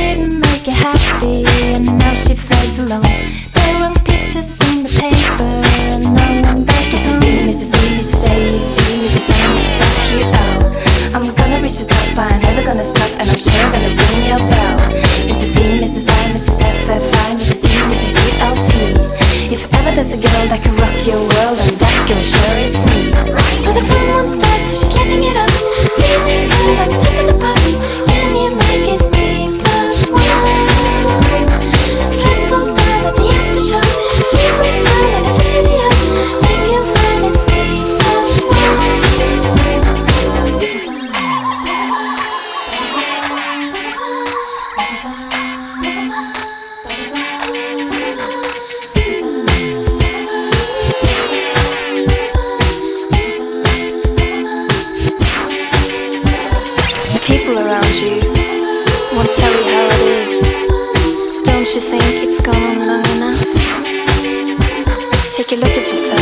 didn't make her happy, and now she feels alone. There were pictures in the paper, and no one back at home. Mrs. E, Mrs. A, T, Mrs. I, Mrs. F, U, O. I'm gonna reach the top, I'm never gonna stop, and I'm sure gonna ring your bell. Mrs. D, Mrs. I, Mrs. F, F, I, Mrs. E, Mrs. U, L, T. If ever there's a girl that can rock your world, and that girl sure is me. So the fun won't start till she's living it up, feeling good on top of the pops. Can you make it me plus one? Stressful style at the after show. She breaks down like a video. Then you'll find it's me plus The people around you won't tell you how it is. Don't you think it's gone on long enough? Take a look at yourself.